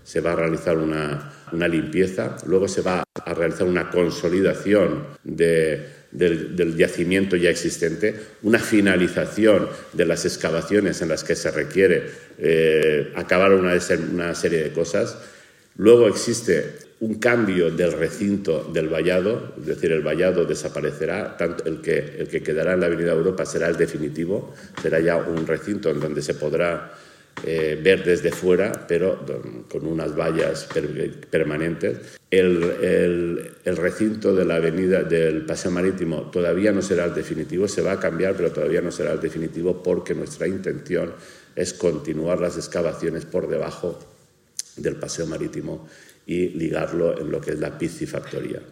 se va a realizar una limpieza, luego se va a realizar una consolidación del yacimiento ya existente, una finalización de las excavaciones en las que se requiere acabar una serie de cosas. Luego existe un cambio del recinto del vallado, es decir, el vallado desaparecerá, tanto el que quedará en la Avenida Europa será el definitivo, será ya un recinto en donde se podrá ver desde fuera, pero con unas vallas permanentes. El recinto de la avenida del Paseo Marítimo todavía no será el definitivo, se va a cambiar, pero todavía no será el definitivo porque nuestra intención es continuar las excavaciones por debajo del Paseo Marítimo y ligarlo en lo que es la piscifactoría.